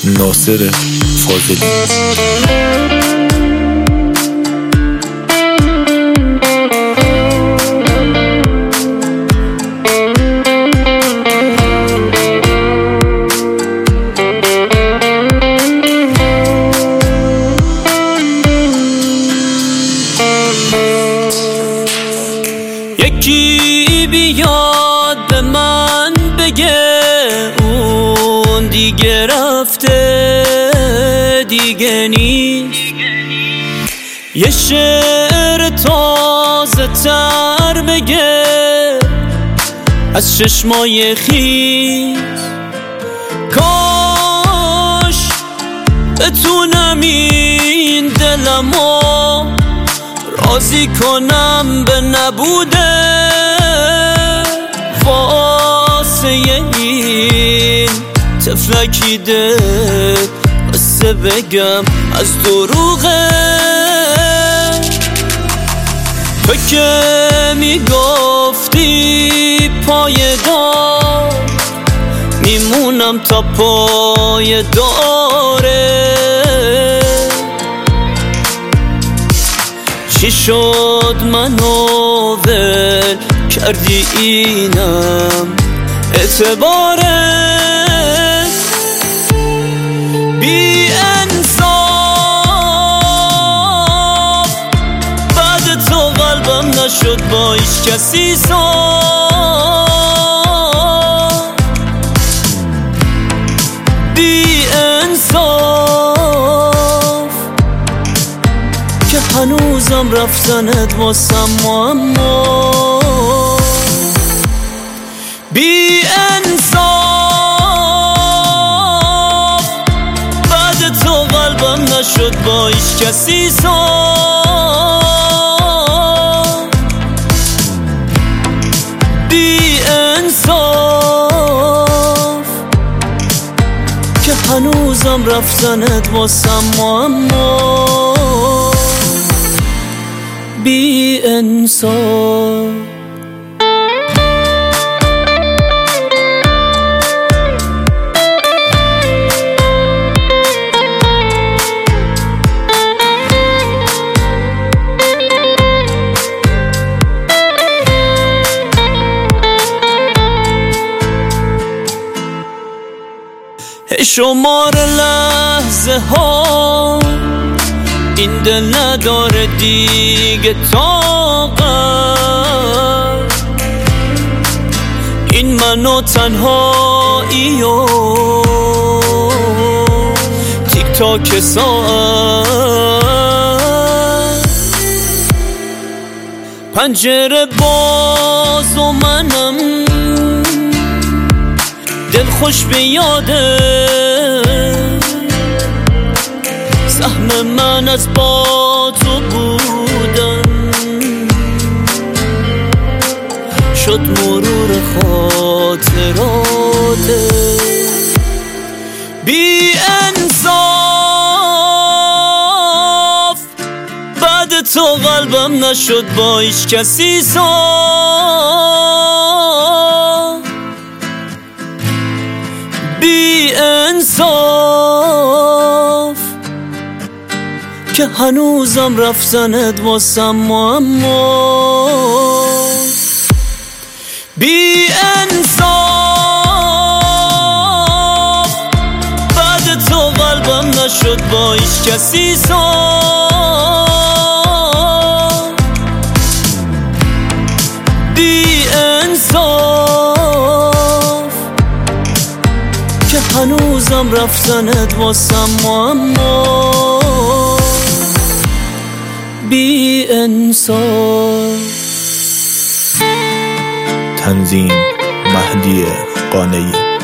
ناصر فاضلی. یکی بیاد به من بگه اون دیگه رفته دیگه نیست، یه شعر تازه تر بگه از چشمای خیس. کاش بتونم این دلمو راضی کنم به نبوده واسه این تفلکی دل قصه بگم از دروغه. تو که میگفتی پایدار میمونم تا پای داره، چی شد منو ول کردی اینم اعتباره. بی انصاف بعد تو قلبم نشد با هیچ کسی صاف. بی انصاف که هنوزم رفتنت واسم معما. بی انصاف بعد تو قلبم نشد با هیچ کسی صاف. بی انصاف که هنوزم رفتنت واسم معما. بی انصاف. شمار لحظه ها این دل نداره دیگه طاقت، این منو تنهایی و تیک تاک ساعت. پنجره باز و منم دل خوش به یاده، سهم من از با تو بودن شد مرور خاطراته. بی انصاف بعد تو قلبم نشد با هیچ کسی صاف. بی انصاف که هنوزم رفتنت واسم معما. بی انصاف بعد تو قلبم نشد با هیچ کسی صاف. بی انصاف که هنوزم رفتنت واسم معما. بی انصاف. تنظیم مهدی قانعی.